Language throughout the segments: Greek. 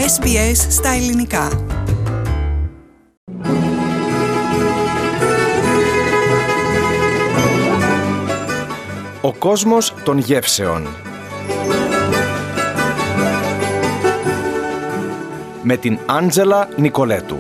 SBS στα ελληνικά. Ο κόσμος των γεύσεων. Με την Άντζελα Νικολέτου.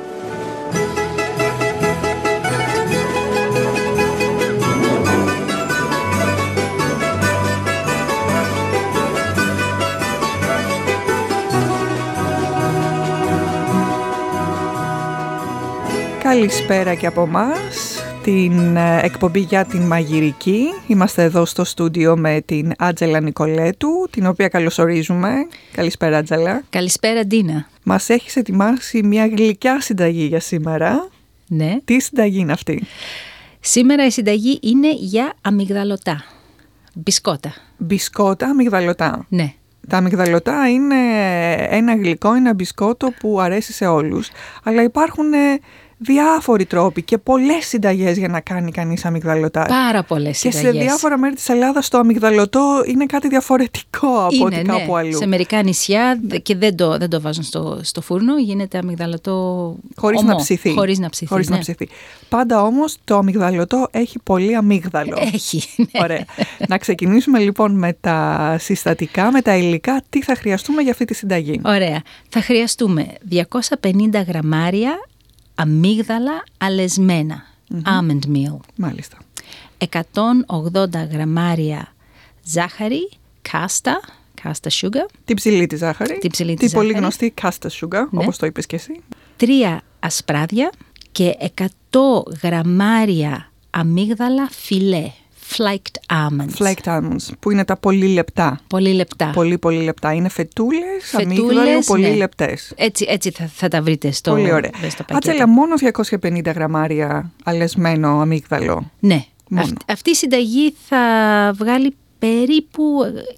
Καλησπέρα και από εμάς, την εκπομπή για την μαγειρική. Είμαστε εδώ στο στούντιο με την Άντζελα Νικολέτου, την οποία καλωσορίζουμε. Καλησπέρα, Άντζελα. Καλησπέρα, Ντίνα. Μας έχεις ετοιμάσει μια γλυκιά συνταγή για σήμερα. Ναι. Τι συνταγή είναι αυτή? Σήμερα η συνταγή είναι για αμυγδαλωτά. Μπισκότα. Μπισκότα αμυγδαλωτά. Ναι. Τα αμυγδαλωτά είναι ένα γλυκό, ένα μπισκότο που αρέσει σε όλους. Αλλά υπάρχουν διάφοροι τρόποι και πολλές συνταγές για να κάνει κανείς αμυγδαλωτά. Πάρα πολλές συνταγές. Και σε διάφορα μέρη της Ελλάδας το αμυγδαλωτό είναι κάτι διαφορετικό από ό,τι κάπου αλλού. Σε μερικά νησιά και δεν το βάζουν στο φούρνο, γίνεται αμυγδαλωτό χωρίς να ψηθεί. Χωρίς να ψηθεί. Πάντα όμως το αμυγδαλωτό έχει πολύ αμύγδαλο. Έχει. Ναι. Ωραία. Να ξεκινήσουμε λοιπόν με τα συστατικά, με τα υλικά. Τι θα χρειαστούμε για αυτή τη συνταγή? Ωραία. Θα χρειαστούμε 250 γραμμάρια αμύγδαλα αλεσμένα, almond meal. Μάλιστα. 180 γραμμάρια ζάχαρη, κάστα sugar. Την ψηλή τη ζάχαρη. Την πολύ γνωστή κάστα sugar, ναι. όπως το είπες και εσύ. 3 ασπράδια και 100 γραμμάρια αμύγδαλα φιλέ. Flaked almonds, που είναι τα πολύ λεπτά. Πολύ λεπτά. Πολύ λεπτά. Είναι φετούλες αμύγδαλου, πολύ ναι. λεπτές. Έτσι θα τα βρείτε στο πολύ ωραία. Άτσελα, μόνο 250 γραμμάρια αλεσμένο αμύγδαλο. Ναι. Αυτή η συνταγή θα βγάλει περίπου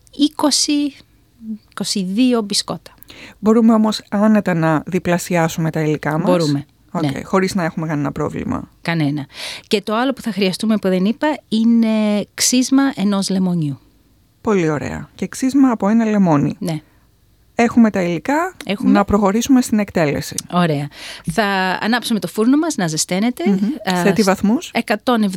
20-22 μπισκότα. Μπορούμε όμως άνετα να διπλασιάσουμε τα υλικά μας. Μπορούμε. Okay, ναι. Χωρίς να έχουμε κανένα πρόβλημα. Κανένα. Και το άλλο που θα χρειαστούμε που δεν είπα είναι ξύσμα ενός λεμονιού. Πολύ ωραία. Και ξύσμα από ένα λεμόνι. Ναι. Έχουμε τα υλικά, να προχωρήσουμε στην εκτέλεση. Ωραία. Θα ανάψουμε το φούρνο μας να ζεσταίνεται. Σε τι βαθμούς? 170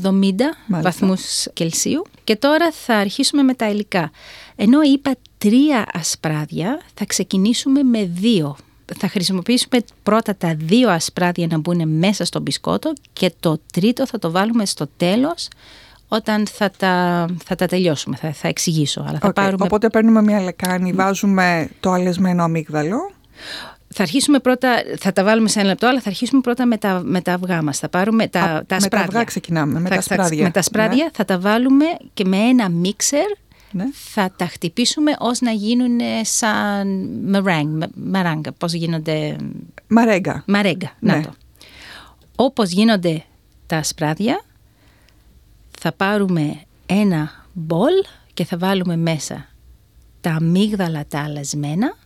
βαθμούς Κελσίου. Και τώρα θα αρχίσουμε με τα υλικά. Ενώ είπα 3 ασπράδια, θα ξεκινήσουμε με 2. Θα χρησιμοποιήσουμε πρώτα τα 2 ασπράδια να μπουν μέσα στο μπισκότο και το τρίτο θα το βάλουμε στο τέλος όταν θα τα τελειώσουμε. Θα εξηγήσω. Αλλά θα πάρουμε... Οπότε παίρνουμε μια λεκάνη, βάζουμε το αλεσμένο αμύγδαλο. Θα αρχίσουμε πρώτα, θα τα βάλουμε σε 1 λεπτό, αλλά θα αρχίσουμε πρώτα με τα αυγά μας. Θα πάρουμε τα ασπράδια. Με τα αυγά ξεκινάμε, με τα ασπράδια. Με τα ασπράδια, ναι. Θα τα βάλουμε και με ένα μίξερ. Ναι. Θα τα χτυπήσουμε ως να γίνουν σαν μαράγκα. Πώς γίνονται... Μαρέγκα. Ναι. Να το. Όπως γίνονται τα ασπράδια, θα πάρουμε ένα μπολ και θα βάλουμε μέσα τα αμύγδαλα τα αλεσμένα,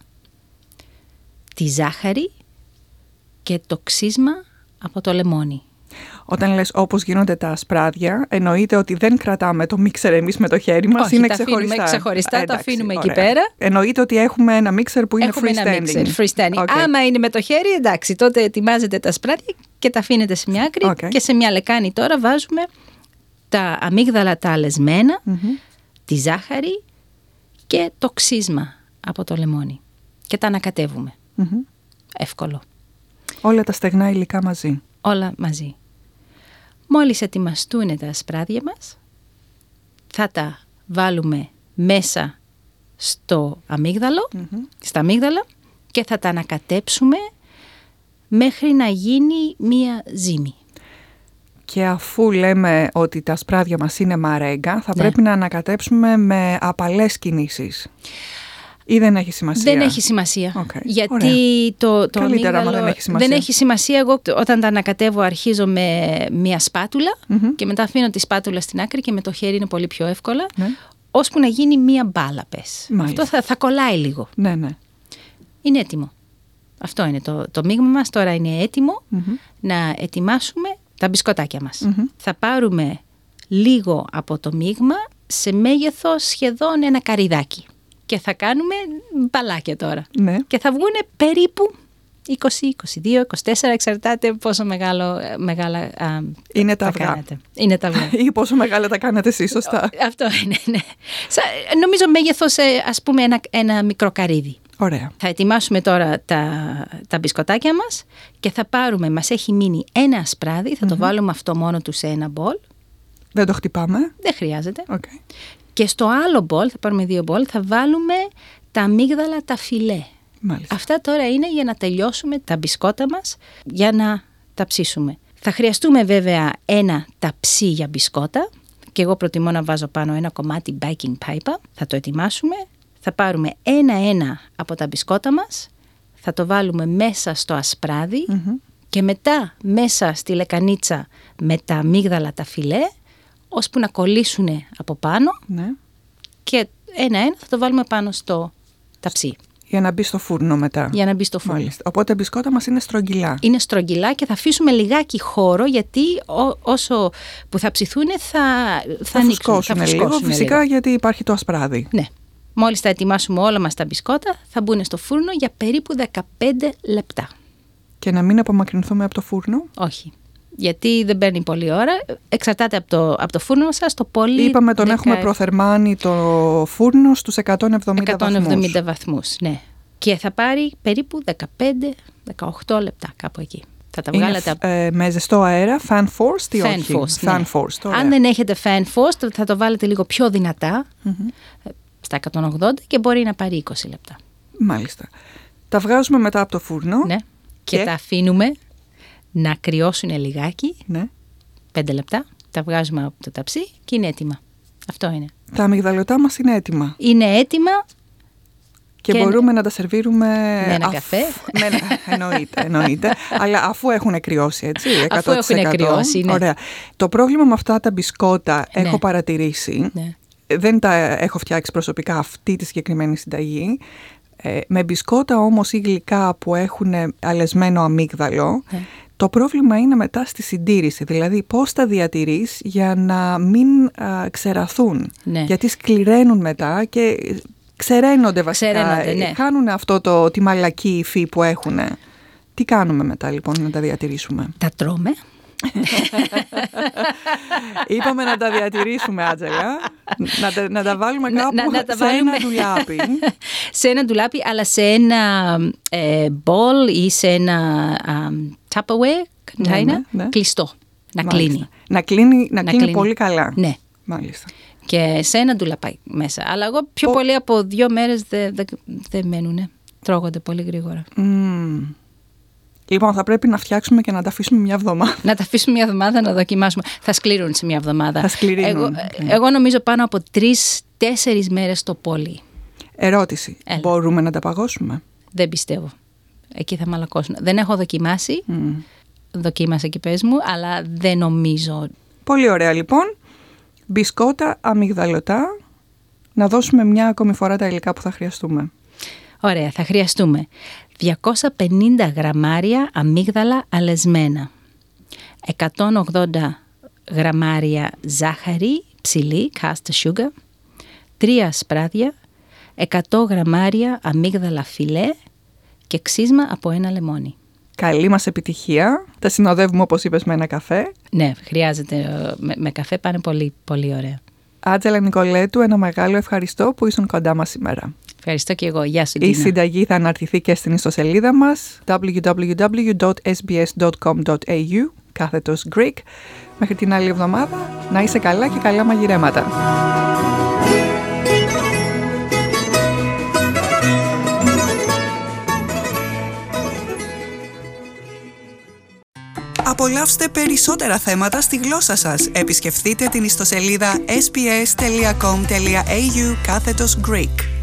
τη ζάχαρη και το ξύσμα από το λεμόνι. Όταν λες όπως γίνονται τα ασπράδια, εννοείται ότι δεν κρατάμε το μίξερ εμείς με το χέρι μας. Όχι, είναι τα ξεχωριστά. Ξεχωριστά, το αφήνουμε ωραία. εκεί πέρα. Εννοείται ότι έχουμε ένα μίξερ που είναι freestanding. Okay. Άμα είναι με το χέρι, εντάξει, τότε ετοιμάζετε τα ασπράδια και τα αφήνετε σε μια άκρη. Okay. Και σε μια λεκάνη τώρα βάζουμε τα αμύγδαλα τα αλεσμένα, τη ζάχαρη και το ξύσμα από το λεμόνι. Και τα ανακατεύουμε. Εύκολο. Όλα τα στεγνά υλικά μαζί. Όλα μαζί. Μόλις ετοιμαστούν τα ασπράδια μας, θα τα βάλουμε μέσα στο αμύγδαλο, στα αμύγδαλα και θα τα ανακατέψουμε μέχρι να γίνει μία ζύμη. Και αφού λέμε ότι τα ασπράδια μας είναι μαρέγκα, θα πρέπει να ανακατέψουμε με απαλές κινήσεις. Ή δεν έχει σημασία? Δεν έχει σημασία. Okay. Γιατί το αμύγδαλο δεν έχει σημασία. Δεν έχει σημασία. Εγώ όταν τα ανακατεύω αρχίζω με μια σπάτουλα και μετά αφήνω τη σπάτουλα στην άκρη και με το χέρι είναι πολύ πιο εύκολα. Ναι. Ώσπου να γίνει μια μπάλα, πες. Αυτό θα κολλάει λίγο. Ναι. Είναι έτοιμο. Αυτό είναι το μείγμα μας. Τώρα είναι έτοιμο να ετοιμάσουμε τα μπισκοτάκια μας. Θα πάρουμε λίγο από το μείγμα σε μέγεθος σχεδόν ένα καρυδάκι. και θα κάνουμε μπαλάκια τώρα. Ναι. Και θα βγουν περίπου 20, 22, 24, εξαρτάται πόσο μεγάλα είναι τα αυγά. κάνετε. Είναι τα αυγά. Ή πόσο μεγάλα τα κάνετε εσείς, σωστά. Αυτό είναι, ναι. Νομίζω μέγεθος, ας πούμε, ένα μικρό καρύδι. Ωραία. Θα ετοιμάσουμε τώρα τα μπισκοτάκια μας και θα πάρουμε, μας έχει μείνει ένα ασπράδι, θα το βάλουμε αυτό μόνο του σε ένα μπολ. Δεν το χτυπάμε. Δεν χρειάζεται. Okay. Και στο άλλο μπολ, θα πάρουμε 2 μπολ, θα βάλουμε τα αμύγδαλα, τα φιλέ. Μάλιστα. Αυτά τώρα είναι για να τελειώσουμε τα μπισκότα μας, για να τα ψήσουμε. Θα χρειαστούμε βέβαια ένα ταψί για μπισκότα και εγώ προτιμώ να βάζω πάνω ένα κομμάτι baking paper. Θα το ετοιμάσουμε, θα πάρουμε ένα-ένα από τα μπισκότα μας, θα το βάλουμε μέσα στο ασπράδι και μετά μέσα στη λεκανίτσα με τα αμύγδαλα, τα φιλέ, ώσπου να κολλήσουν από πάνω και ένα-ένα θα το βάλουμε πάνω στο ταψί. Για να μπει στο φούρνο μετά. Για να μπει στο φούρνο. Μάλιστα. Οπότε τα μπισκότα μας είναι στρογγυλά. Είναι στρογγυλά και θα αφήσουμε λιγάκι χώρο, γιατί όσο που θα ψηθούν θα ανοίξουν. Θα φουσκώσουν φυσικά λίγο. Γιατί υπάρχει το ασπράδι. Ναι. Μόλις θα ετοιμάσουμε όλα μας τα μπισκότα, θα μπουν στο φούρνο για περίπου 15 λεπτά. Και να μην απομακρυνθούμε από το φούρνο. Όχι. Γιατί δεν παίρνει πολλή ώρα. Εξαρτάται από το φούρνο σας. Το πολύ. Είπαμε τον έχουμε προθερμάνει το φούρνο στους 170 βαθμούς. Ναι. Και θα πάρει περίπου 15-18 λεπτά κάπου εκεί. Θα τα βγάλετε με ζεστό αέρα, fan forced ή όχι? Fan forced. Αν δεν έχετε fan forced, θα το βάλετε λίγο πιο δυνατά, στα 180 και μπορεί να πάρει 20 λεπτά. Μάλιστα. Τα βγάζουμε μετά από το φούρνο. Ναι. Και τα αφήνουμε να κρυώσουν λιγάκι, 5 λεπτά, τα βγάζουμε από το ταψί και είναι έτοιμα. Αυτό είναι. Τα αμυγδαλωτά μας είναι έτοιμα. Είναι έτοιμα. Και μπορούμε να τα σερβίρουμε με ένα καφέ. Εννοείται. Αλλά αφού έχουν κρυώσει, έτσι. 100%. Αφού έχουν κρυώσει, ναι. Ωραία. Το πρόβλημα με αυτά τα μπισκότα έχω παρατηρήσει. Ναι. Δεν τα έχω φτιάξει προσωπικά αυτή τη συγκεκριμένη συνταγή. Με μπισκότα όμως ή γλυκά που έχουν αλεσμένο αμύγδαλο, το πρόβλημα είναι μετά στη συντήρηση. Δηλαδή πώς τα διατηρείς για να μην ξεραθούν. Ναι. Γιατί σκληραίνουν μετά και ξεραίνονται βασικά. Ναι. Χάνουν αυτό τη μαλακή υφή που έχουν. Τι κάνουμε μετά λοιπόν να τα διατηρήσουμε? Τα τρώμε. Είπαμε να τα διατηρήσουμε, Άντζελα. Να τα βάλουμε κάπου σε ένα ντουλάπι. Σε ένα ντουλάπι, αλλά σε ένα μπολ ή σε ένα Tupperware container κλειστό. Να κλείνει. Να κλείνει πολύ καλά. Ναι. Μάλιστα. Και σε ένα ντουλαπάκι μέσα. Αλλά εγώ πιο πολύ από 2 μέρες δεν μένουν. Τρώγονται πολύ γρήγορα. Λοιπόν, θα πρέπει να φτιάξουμε και να τα αφήσουμε μια εβδομάδα. Να τα αφήσουμε μια εβδομάδα να δοκιμάσουμε. Θα σκληρούν σε μια εβδομάδα. Θα σκληρύνουν. Εγώ νομίζω πάνω από 3-4 μέρες το πολύ. Ερώτηση. Μπορούμε να τα παγώσουμε? Δεν πιστεύω. Εκεί θα μαλακώσουν. Δεν έχω δοκιμάσει. Δοκίμασα και πες μου, αλλά δεν νομίζω. Πολύ ωραία λοιπόν. Μπισκότα, αμυγδαλωτά. Να δώσουμε μια ακόμη φορά τα υλικά που θα χρειαστούμε. Ωραία, θα χρειαστούμε 250 γραμμάρια αμύγδαλα αλεσμένα, 180 γραμμάρια ζάχαρη ψηλή, caster sugar, 3 ασπράδια, 100 γραμμάρια αμύγδαλα φιλέ και ξύσμα από ένα λεμόνι. Καλή μας επιτυχία. Τα συνοδεύουμε όπως είπες με ένα καφέ. Ναι, χρειάζεται με καφέ, πάνε πολύ, πολύ ωραία. Άντζελα Νικολέτου, ένα μεγάλο ευχαριστώ που ήσουν κοντά μας σήμερα. Ευχαριστώ και εγώ. Γεια σου, Η συνταγή θα αναρτηθεί και στην ιστοσελίδα μας www.sbs.com.au/Greek. Μέχρι την άλλη εβδομάδα, να είσαι καλά και καλά μαγειρέματα. Απολαύστε περισσότερα θέματα στη γλώσσα σας. Επισκεφτείτε την ιστοσελίδα sbs.com.au/Greek.